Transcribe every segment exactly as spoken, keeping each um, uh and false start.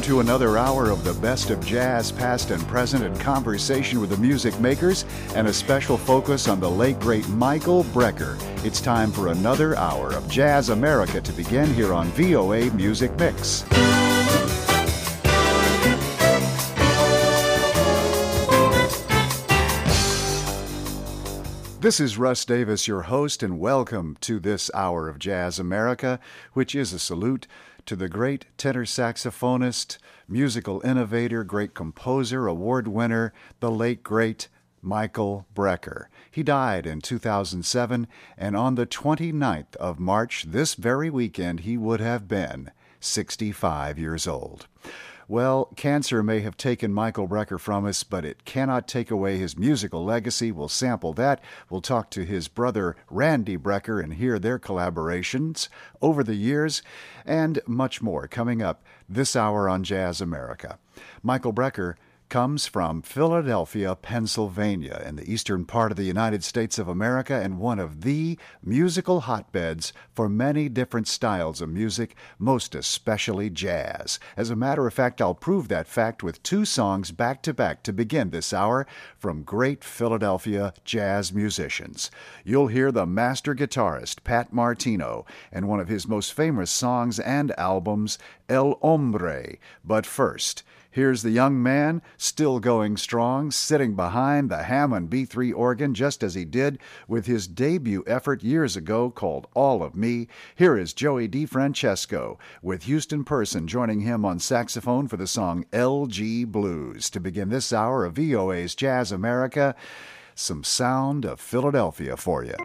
to another hour of the best of jazz, past and present, and conversation with the music makers, and a special focus on the late, great Michael Brecker. It's time for another hour of Jazz America to begin here on V O A Music Mix. This is Russ Davis, your host, and welcome to this hour of Jazz America, which is a salute to the great tenor saxophonist, musical innovator, great composer, award winner, the late, great Michael Brecker. He died in two thousand seven, and on the twenty-ninth of March, this very weekend, he would have been sixty-five years old. Well, cancer may have taken Michael Brecker from us, but it cannot take away his musical legacy. We'll sample that. We'll talk to his brother, Randy Brecker, and hear their collaborations over the years, and much more coming up this hour on Jazz America. Michael Brecker comes from Philadelphia, Pennsylvania, in the eastern part of the United States of America, and one of the musical hotbeds for many different styles of music, most especially jazz. As a matter of fact, I'll prove that fact with two songs back-to-back to begin this hour from great Philadelphia jazz musicians. You'll hear the master guitarist, Pat Martino, and one of his most famous songs and albums, El Hombre. But first, here's the young man, still going strong, sitting behind the Hammond B three organ just as he did with his debut effort years ago called All of Me. Here is Joey DeFrancesco with Houston Person joining him on saxophone for the song L G Blues. To begin this hour of V O A's Jazz America, some sound of Philadelphia for you.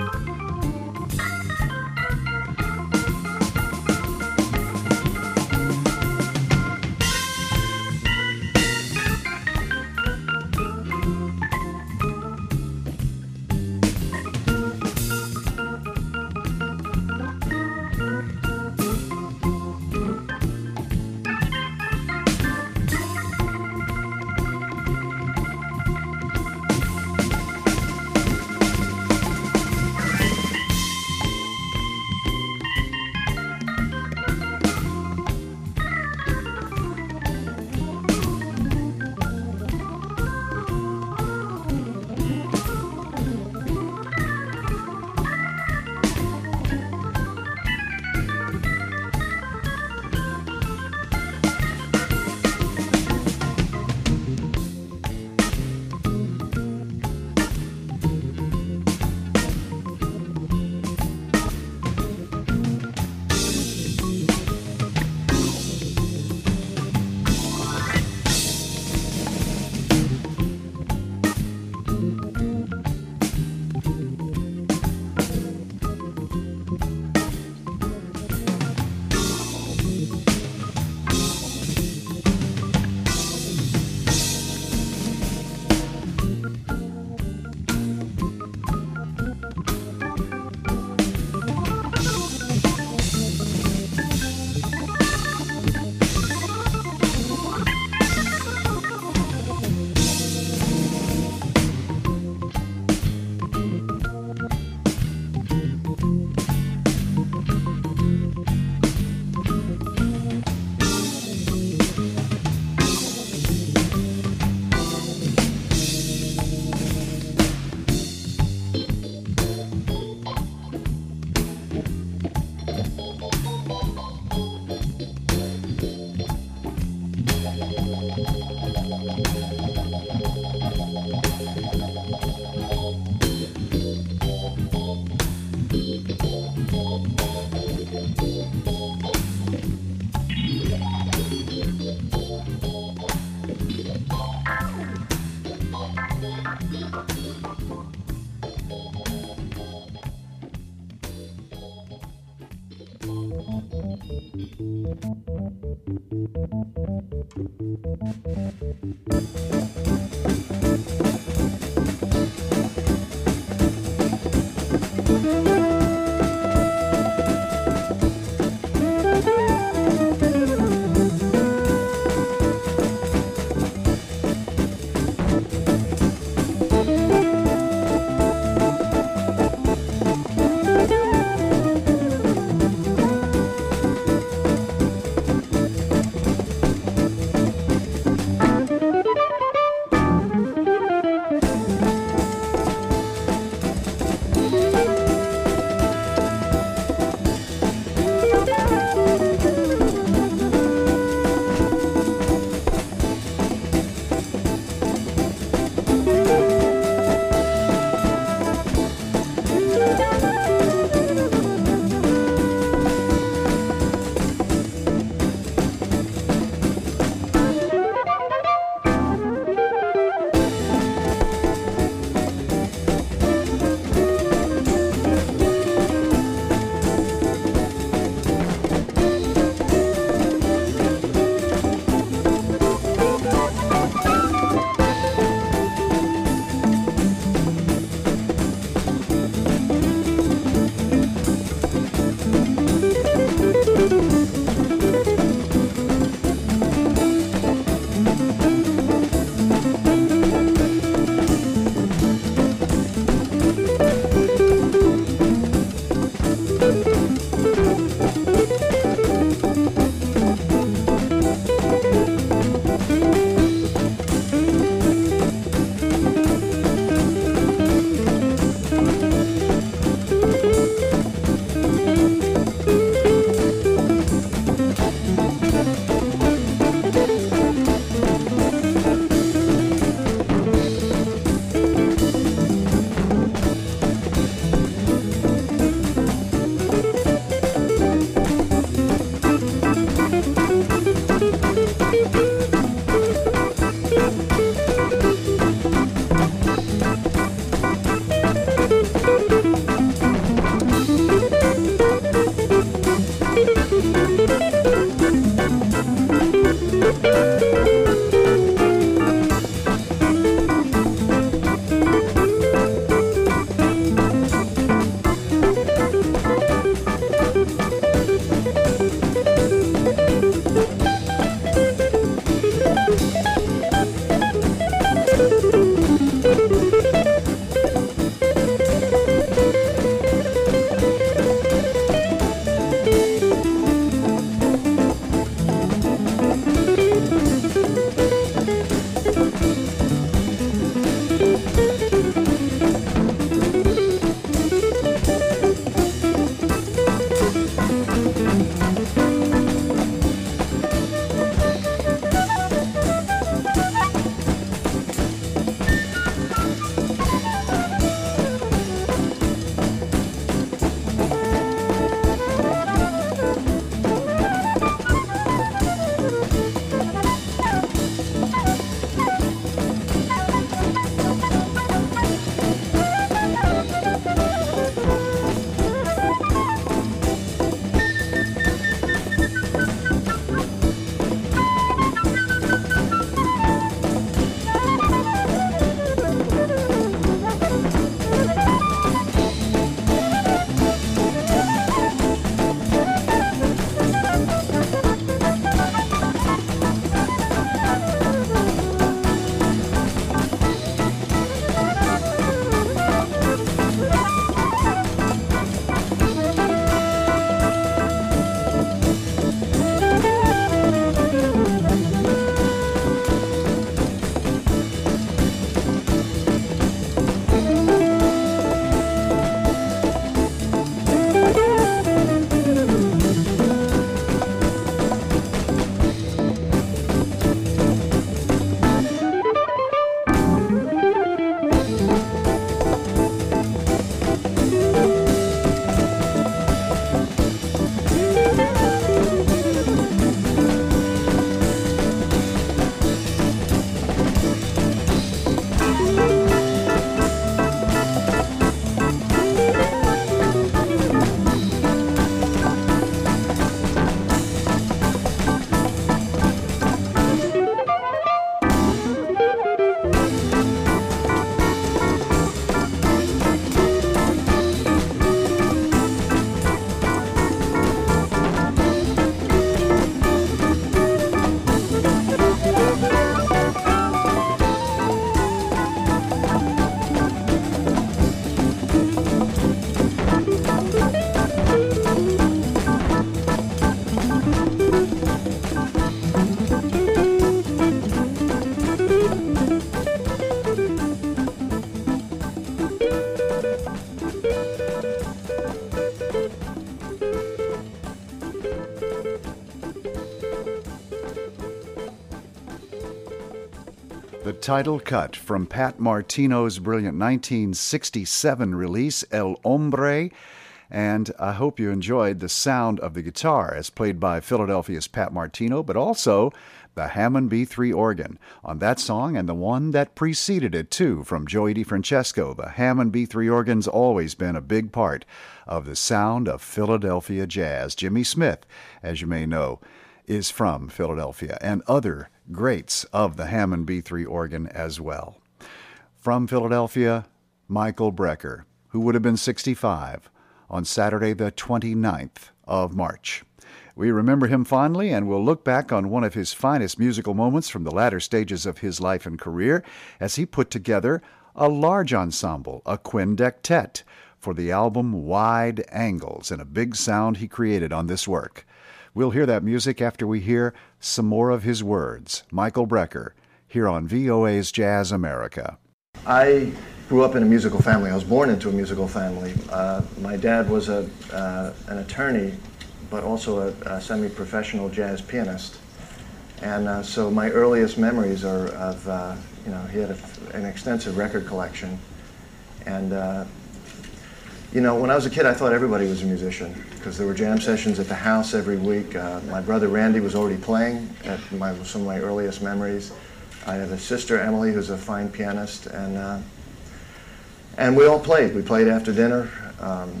title cut from Pat Martino's brilliant nineteen sixty-seven release, El Hombre, and I hope you enjoyed the sound of the guitar as played by Philadelphia's Pat Martino, but also the Hammond B three organ on that song and the one that preceded it, too, from Joey DeFrancesco. The Hammond B three organ's always been a big part of the sound of Philadelphia jazz. Jimmy Smith, as you may know, is from Philadelphia, and other greats of the Hammond B three organ as well. From Philadelphia, Michael Brecker, who would have been sixty-five on Saturday the twenty-ninth of March. We remember him fondly, and we'll look back on one of his finest musical moments from the latter stages of his life and career as he put together a large ensemble, a quindectet, for the album Wide Angles, and a big sound he created on this work. We'll hear that music after we hear some more of his words. Michael Brecker, here on V O A's Jazz America. I grew up in a musical family. I was born into a musical family. Uh, my dad was a uh, an attorney, but also a, a semi-professional jazz pianist. And uh, so my earliest memories are of, uh, you know, he had a, an extensive record collection. And, uh, you know, when I was a kid, I thought everybody was a musician because there were jam sessions at the house every week. Uh, my brother Randy was already playing at my, some of my earliest memories. I have a sister, Emily, who's a fine pianist, and uh, and we all played. We played after dinner. Um,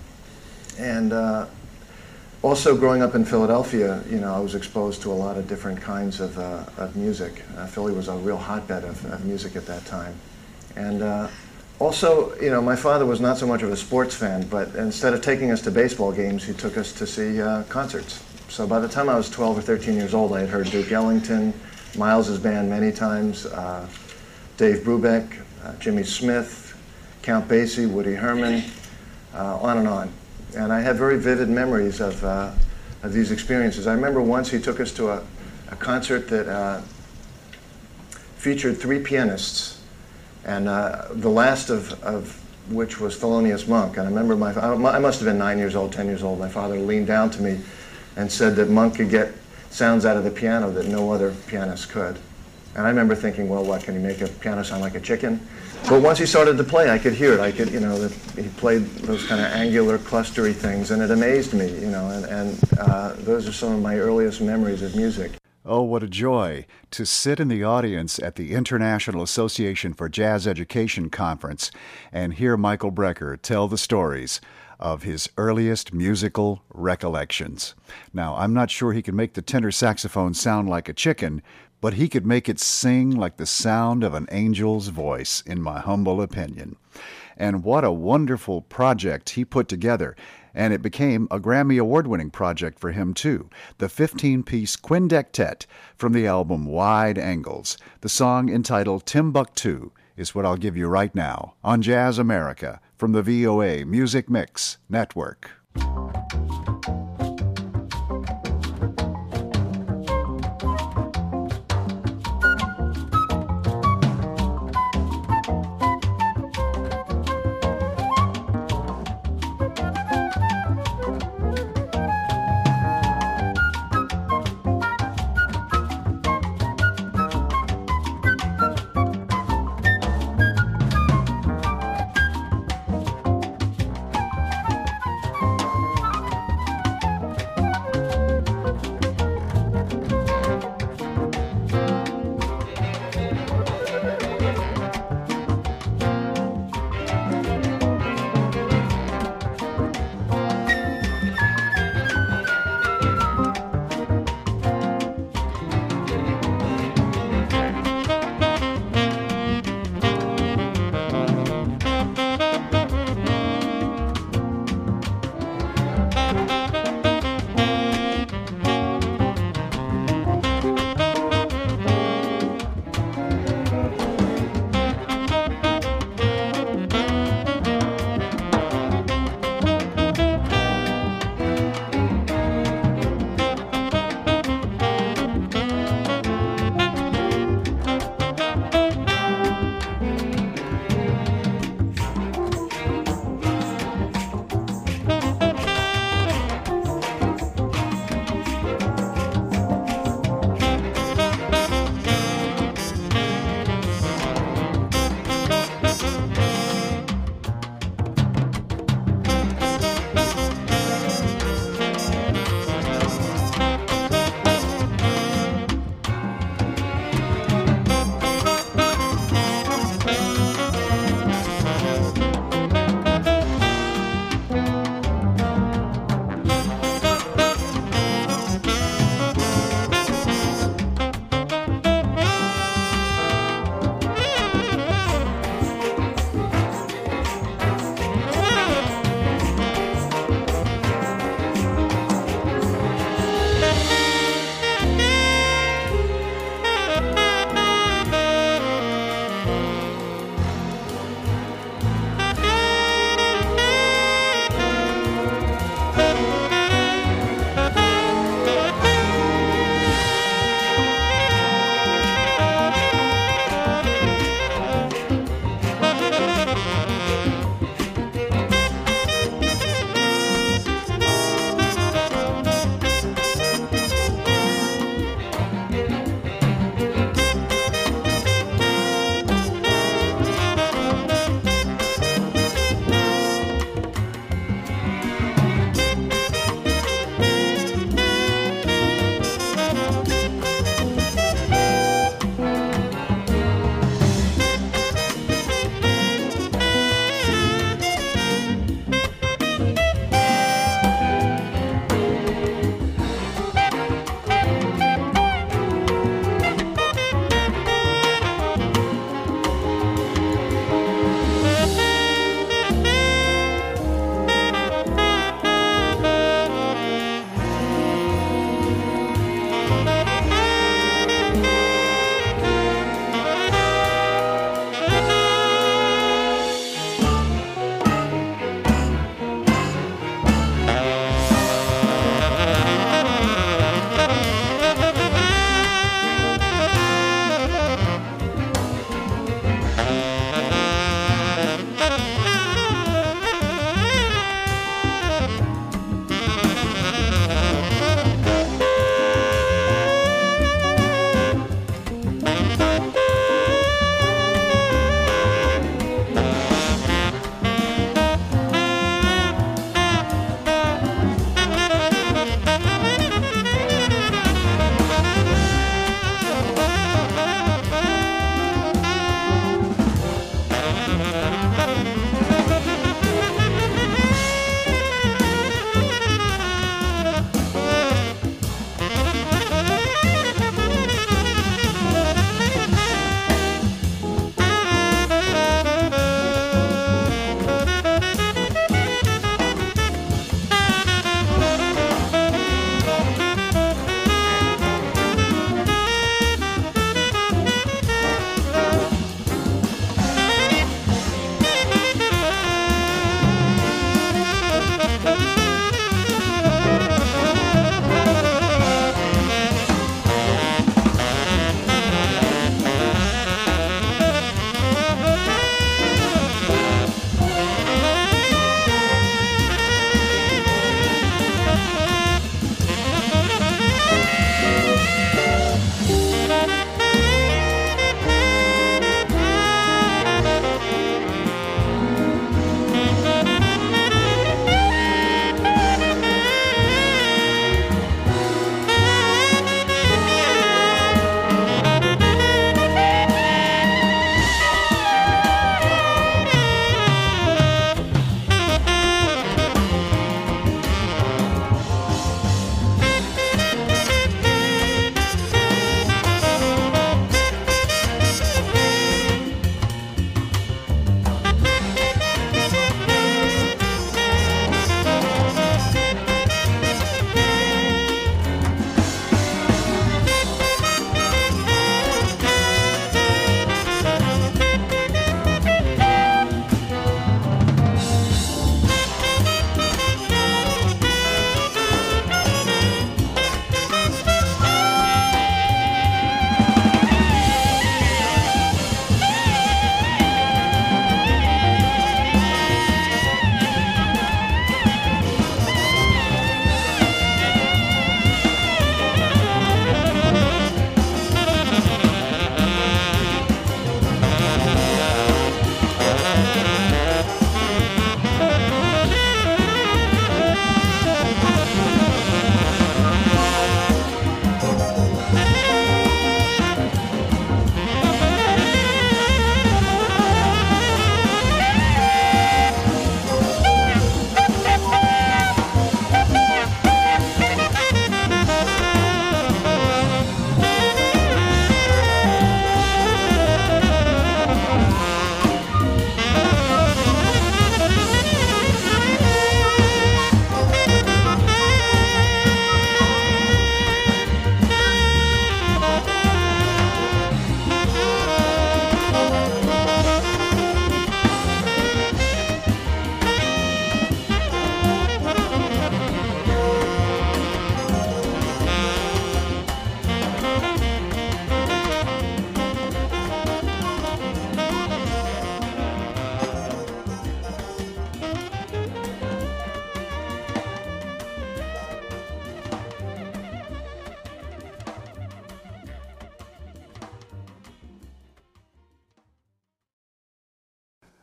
and uh, also growing up in Philadelphia, you know, I was exposed to a lot of different kinds of, uh, of music. Uh, Philly was a real hotbed of, of music at that time. And uh, also, you know, my father was not so much of a sports fan, but instead of taking us to baseball games, he took us to see uh, concerts. So by the time I was twelve or thirteen years old, I had heard Duke Ellington, Miles's band many times, uh, Dave Brubeck, uh, Jimmy Smith, Count Basie, Woody Herman, uh, on and on. And I had very vivid memories of, uh, of these experiences. I remember once he took us to a, a concert that uh, featured three pianists, and uh, the last of, of which was Thelonious Monk. And I remember my, I must have been nine years old, ten years old. My father leaned down to me and said that Monk could get sounds out of the piano that no other pianist could. And I remember thinking, well, what, can he make a piano sound like a chicken? But once he started to play, I could hear it. I could, you know, that he played those kind of angular, clustery things, and it amazed me, you know, and, and uh, those are some of my earliest memories of music. Oh, what a joy to sit in the audience at the International Association for Jazz Education Conference and hear Michael Brecker tell the stories of his earliest musical recollections. Now, I'm not sure he could make the tenor saxophone sound like a chicken, but he could make it sing like the sound of an angel's voice, in my humble opinion. And what a wonderful project he put together. And it became a Grammy Award-winning project for him, too. The fifteen-piece quindectet from the album Wide Angles. The song entitled Timbuktu is what I'll give you right now on Jazz America from the V O A Music Mix Network.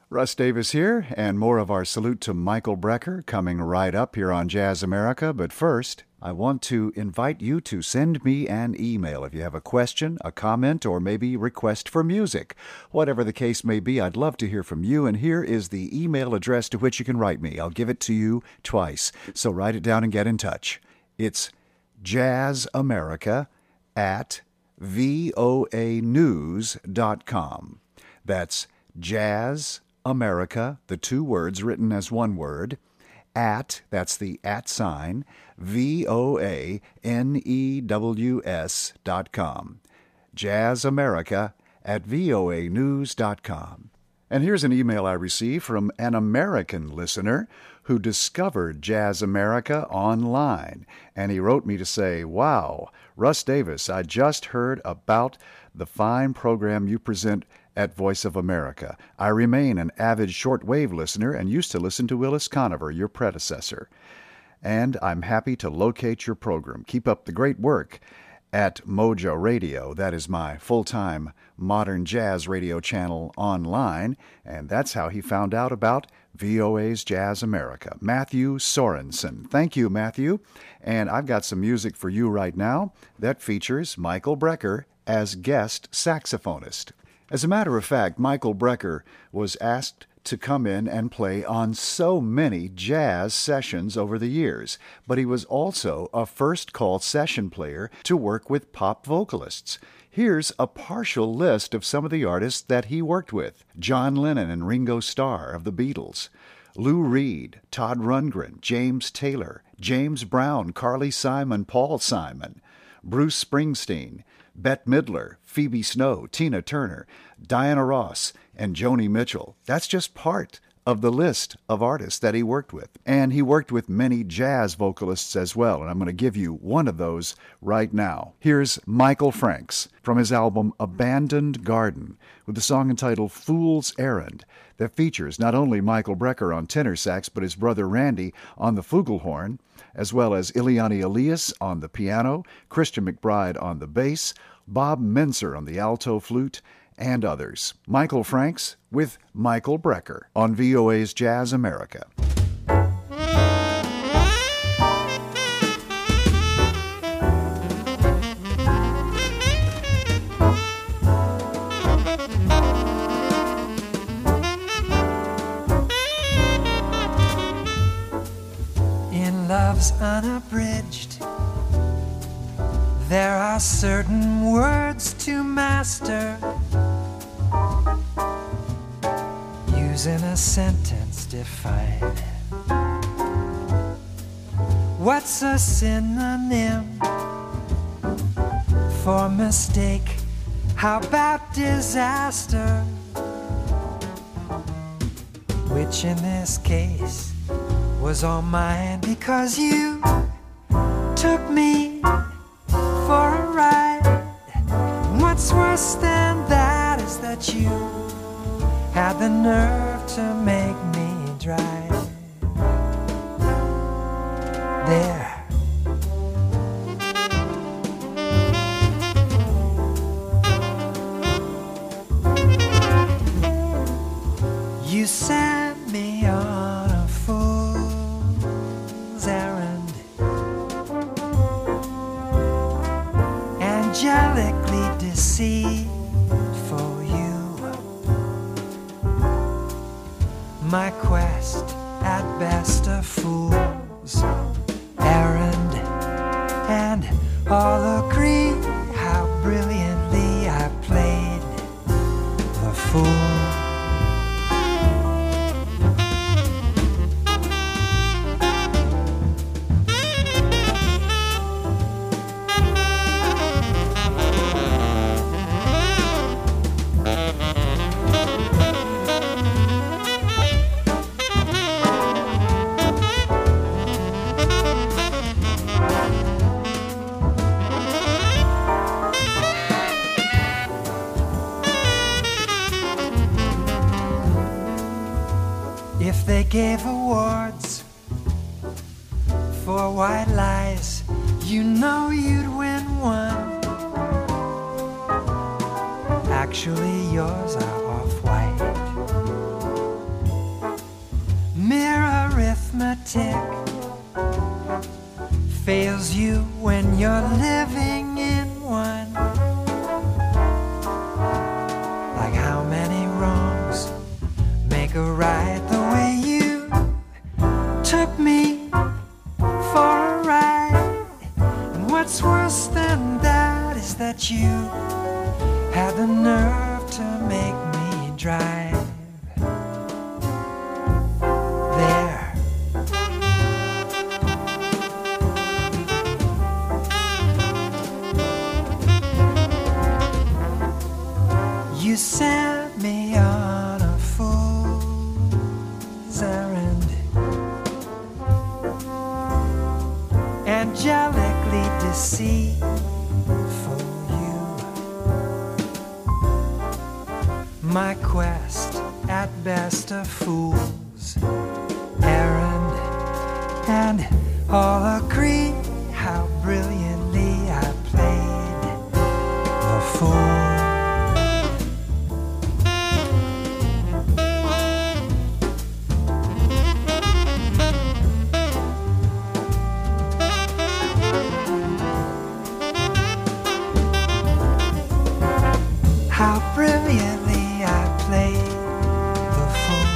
Russ Davis here, and more of our salute to Michael Brecker coming right up here on Jazz America. But first, I want to invite you to send me an email if you have a question, a comment, or maybe request for music. Whatever the case may be, I'd love to hear from you, and here is the email address to which you can write me. I'll give it to you twice, so write it down and get in touch. It's jazzamerica at voa news dot com. That's Jazz America, the two words written as one word, at, that's the at sign, V O A N E W S dot com. Jazz America at V O A news dot com. And here's an email I received from an American listener who discovered Jazz America online. And he wrote me to say, wow, Russ Davis, I just heard about the fine program you present at Voice of America. I remain an avid shortwave listener and used to listen to Willis Conover, your predecessor. And I'm happy to locate your program. Keep up the great work at Mojo Radio. That is my full-time modern jazz radio channel online, and that's how he found out about V O A's Jazz America. Matthew Sorensen. Thank you, Matthew. And I've got some music for you right now that features Michael Brecker as guest saxophonist. As a matter of fact, Michael Brecker was asked to come in and play on so many jazz sessions over the years, but he was also a first-call session player to work with pop vocalists. Here's a partial list of some of the artists that he worked with: John Lennon and Ringo Starr of the Beatles, Lou Reed, Todd Rundgren, James Taylor, James Brown, Carly Simon, Paul Simon, Bruce Springsteen, Bette Midler, Phoebe Snow, Tina Turner, Diana Ross, and Joni Mitchell. That's just part of the list of artists that he worked with. And he worked with many jazz vocalists as well, and I'm going to give you one of those right now. Here's Michael Franks from his album Abandoned Garden with the song entitled Fool's Errand that features not only Michael Brecker on tenor sax, but his brother Randy on the flugelhorn, as well as Ileana Elias on the piano, Christian McBride on the bass, Bob Menser on the alto flute, and others. Michael Franks with Michael Brecker on V O A's Jazz America. In love's unabridged, there are certain words to master. In a sentence define what's a synonym for mistake. How about disaster, which in this case was all mine, because you took me for a ride. What's worse than that is that you had the nerve to make me drive there. You sent me on a fool's errand, angelically deceived. My quest, at best a fool's errand, and all agree how brilliantly I played the fool. If they gave awards for white lies, you know you'd win one. Actually, yours are off-white. lunatic fails you when you're living in one. Like how many wrongs make a right the way you took me for a ride. And what's worse than that is that you had the nerve to make me drive there. You sent me on a fool's errand, angelically deceitful you. My quest, at best a fool's errand, and all agree how brilliantly I played the fool. How brilliantly I played the fool.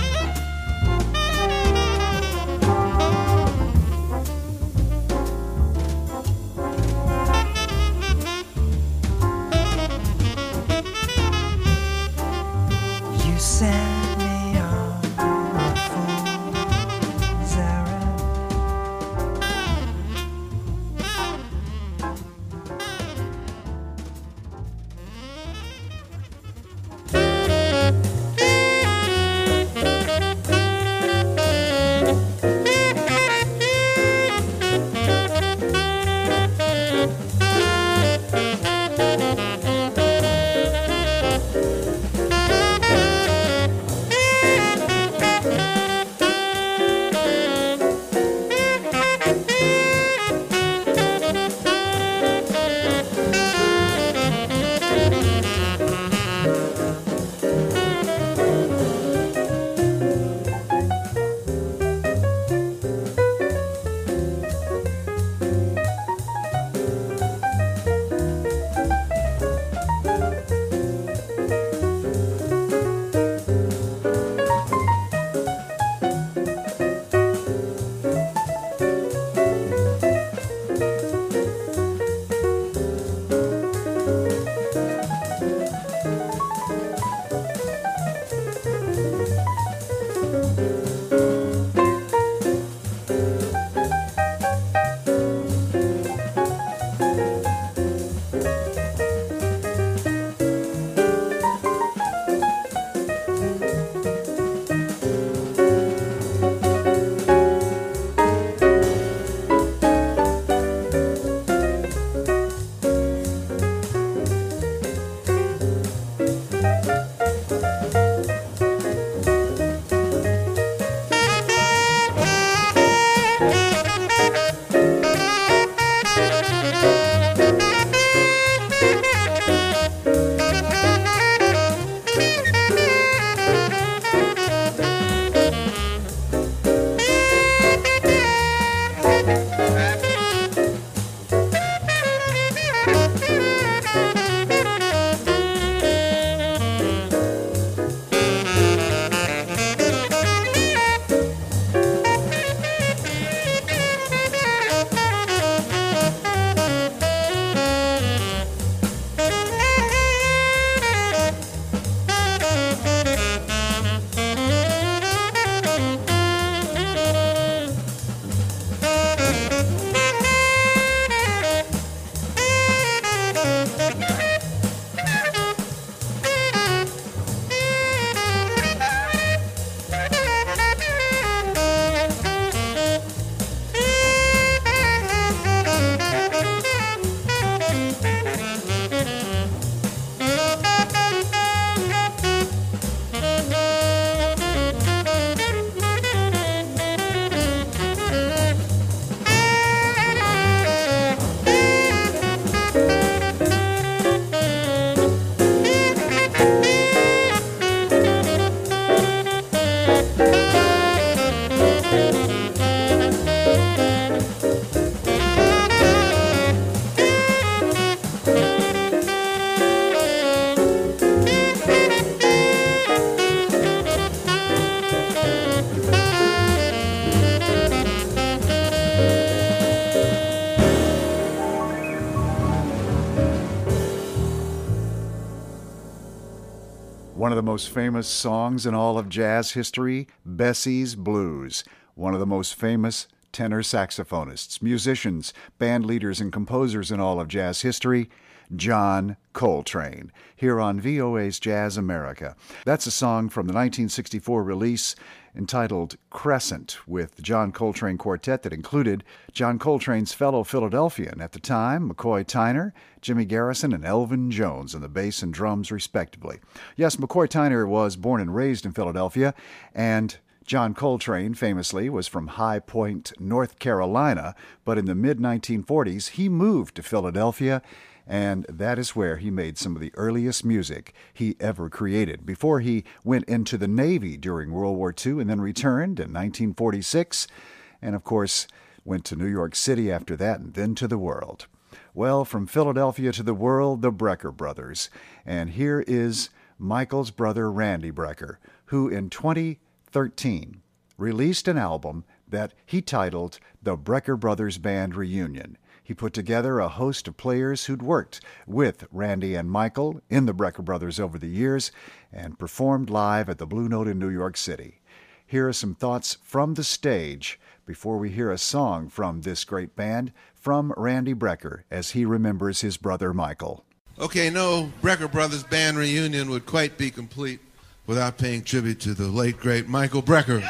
One of the most famous songs in all of jazz history, Bessie's Blues. One of the most famous tenor saxophonists, musicians, band leaders, and composers in all of jazz history, John Coltrane, here on V O A's Jazz America. That's a song from the nineteen sixty-four release entitled Crescent, with John Coltrane Quartet that included John Coltrane's fellow Philadelphian at the time, McCoy Tyner, Jimmy Garrison, and Elvin Jones on the bass and drums, respectively. Yes, McCoy Tyner was born and raised in Philadelphia, and John Coltrane, famously, was from High Point, North Carolina, but in the mid nineteen forties, he moved to Philadelphia, and that is where he made some of the earliest music he ever created, before he went into the Navy during World War Two and then returned in nineteen forty-six, and of course went to New York City after that and then to the world. Well, from Philadelphia to the world, the Brecker brothers. And here is Michael's brother Randy Brecker, who in twenty thirteen released an album that he titled The Brecker Brothers Band Reunion. He put together a host of players who'd worked with Randy and Michael in the Brecker Brothers over the years and performed live at the Blue Note in New York City. Here are some thoughts from the stage before we hear a song from this great band from Randy Brecker as he remembers his brother Michael. Okay, no Brecker Brothers Band Reunion would quite be complete without paying tribute to the late, great Michael Brecker.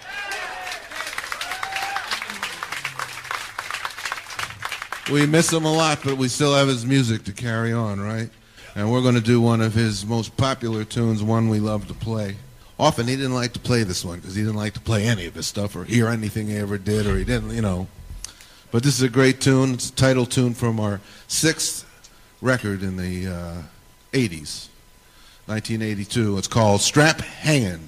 We miss him a lot, but we still have his music to carry on, right? And we're going to do one of his most popular tunes, one we love to play. Often he didn't like to play this one because he didn't like to play any of his stuff or hear anything he ever did, or he didn't, you know. But this is a great tune. It's a title tune from our sixth record in the uh, eighties, nineteen eighty-two. It's called Strap Hangin'.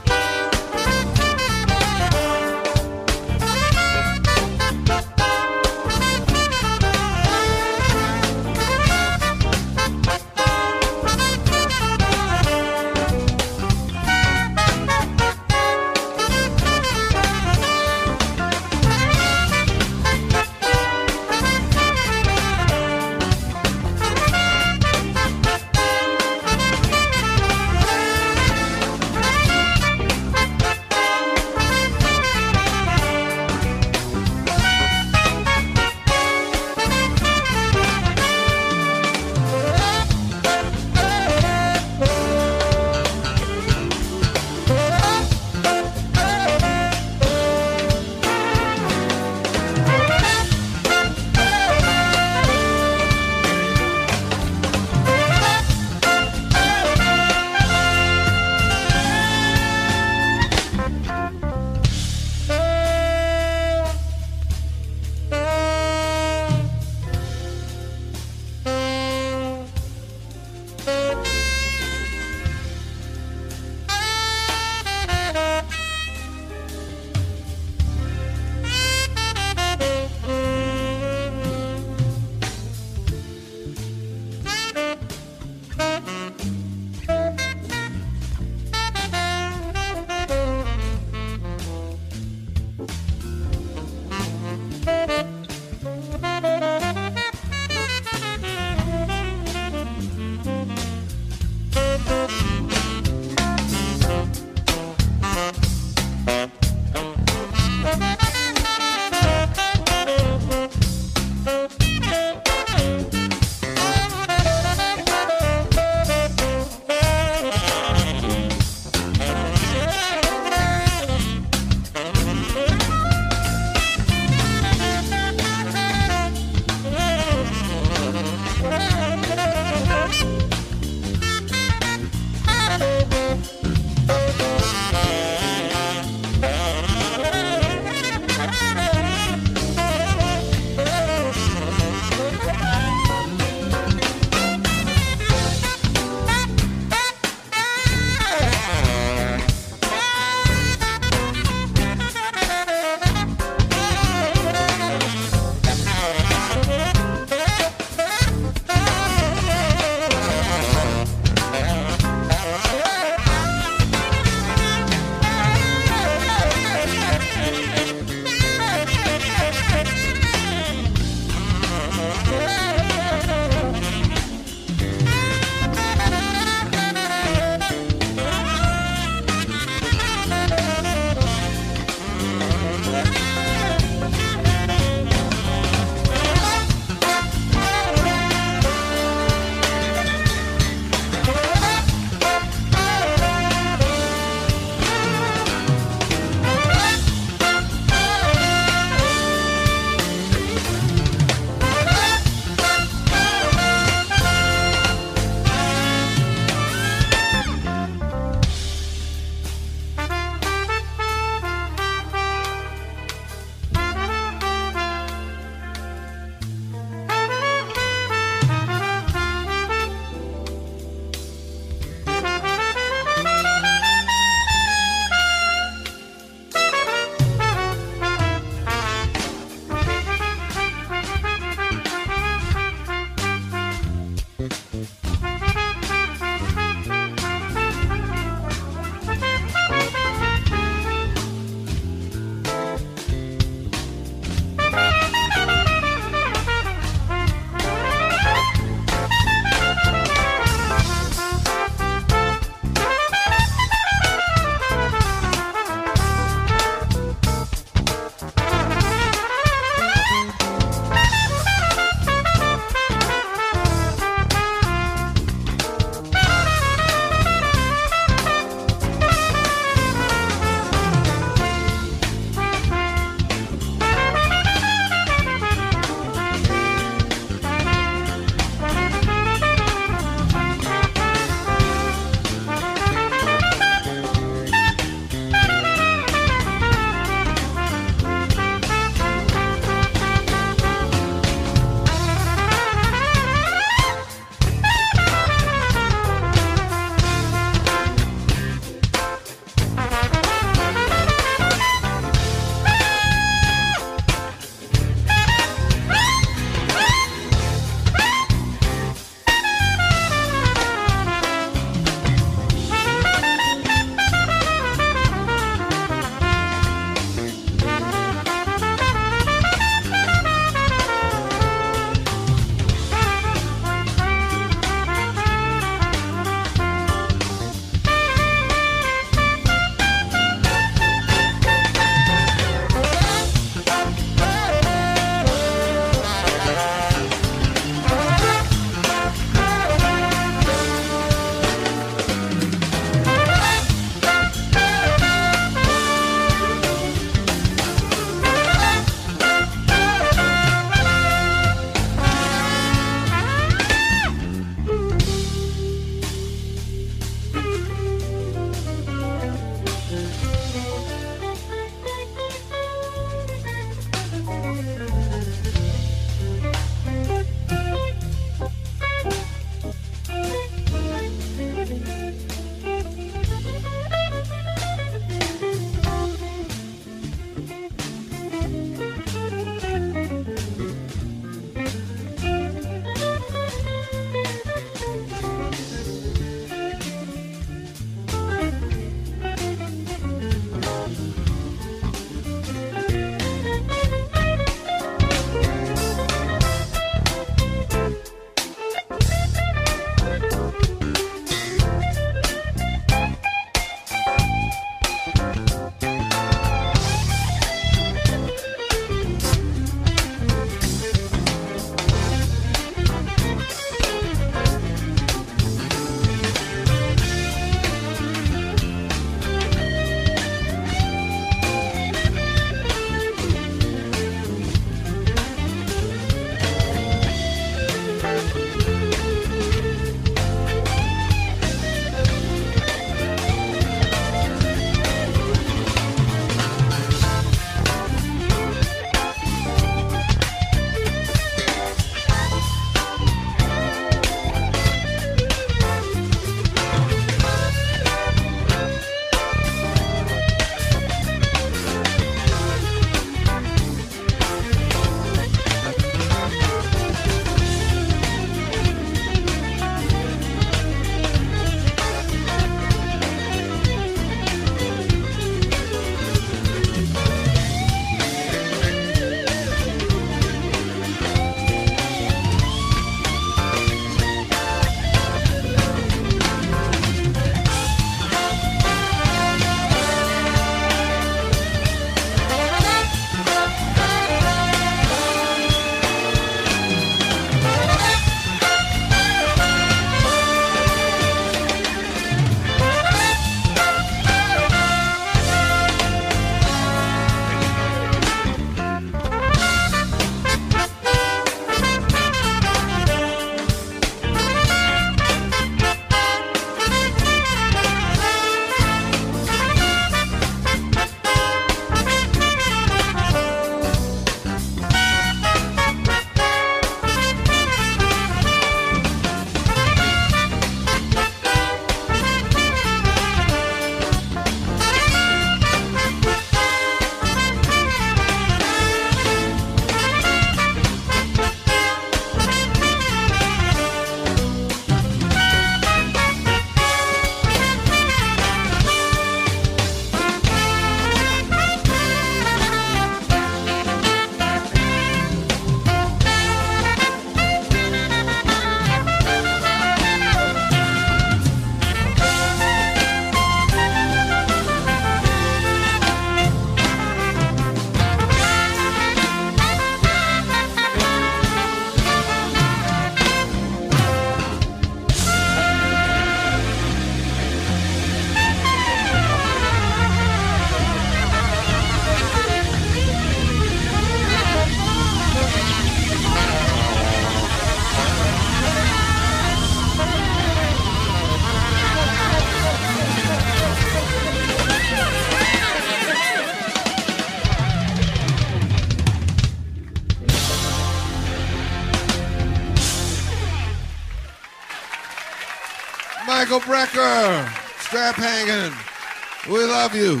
Michael Brecker, strap hanging. We love you.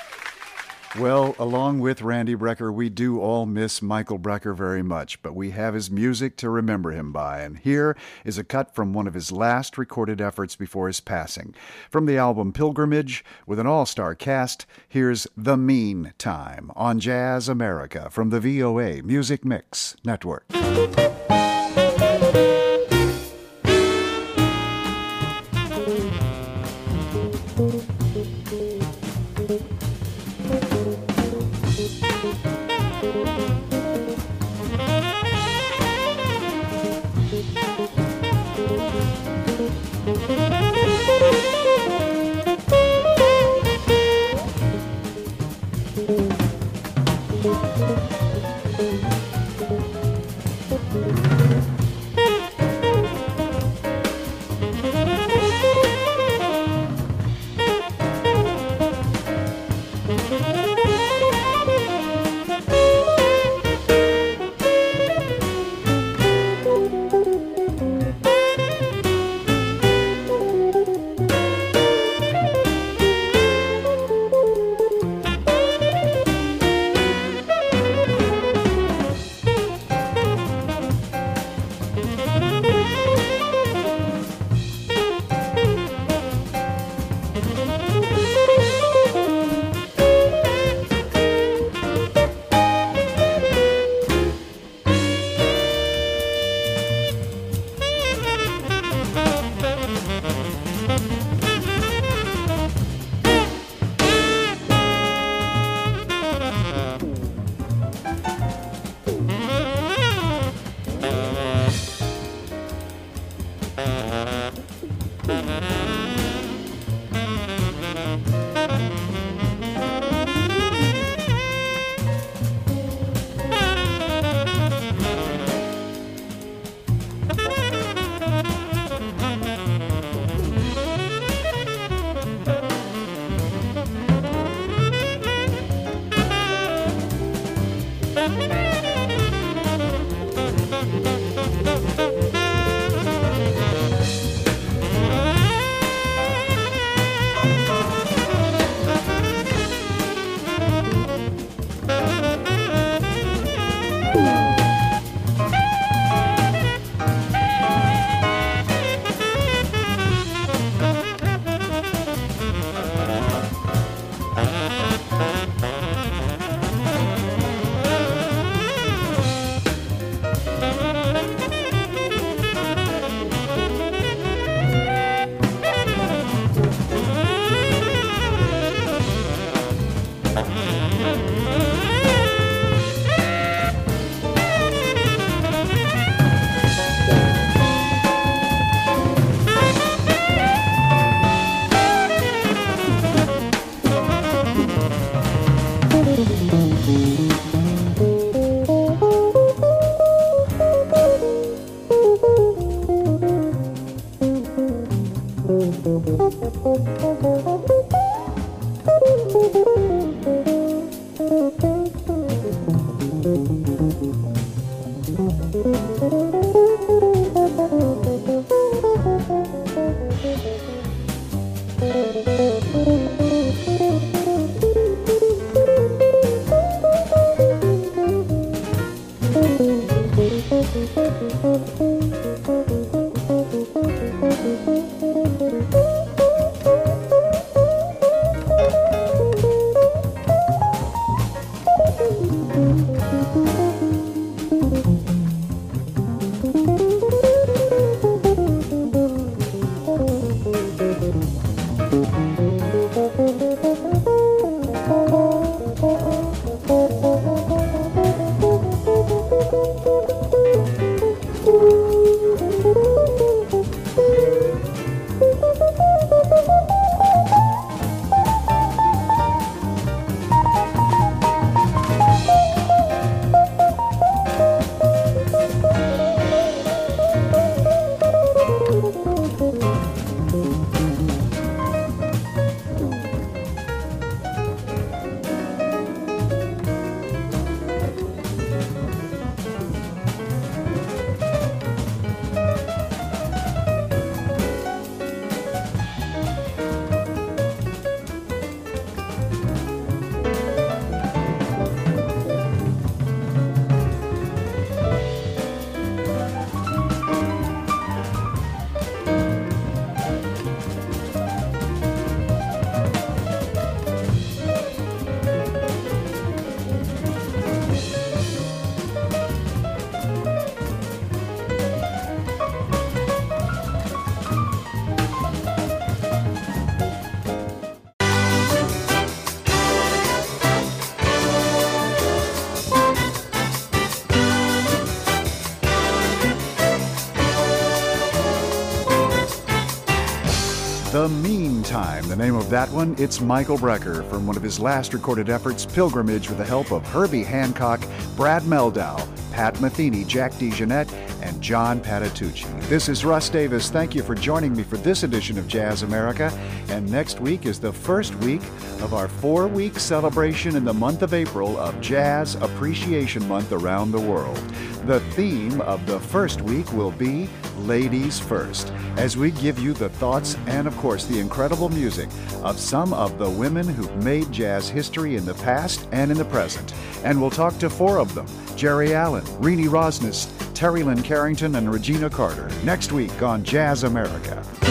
Well, along with Randy Brecker, we do all miss Michael Brecker very much, but we have his music to remember him by. And here is a cut from one of his last recorded efforts before his passing. From the album Pilgrimage, with an all-star cast, here's The Meantime on Jazz America from the V O A Music Mix Network. Thank you. Time. The name of that one, it's Michael Brecker from one of his last recorded efforts, Pilgrimage, with the help of Herbie Hancock, Brad Mehldau, Pat Metheny, Jack DeJohnette, and John Patitucci. This is Russ Davis. Thank you for joining me for this edition of Jazz America. And next week is the first week of our four-week celebration in the month of April of Jazz Appreciation Month around the world. The theme of the first week will be Ladies First, as we give you the thoughts and, of course, the incredible music of some of the women who've made jazz history in the past and in the present. And we'll talk to four of them: Jerry Allen, Renee Rosnes, Terry Lynn Carrington, and Regina Carter, next week on Jazz America.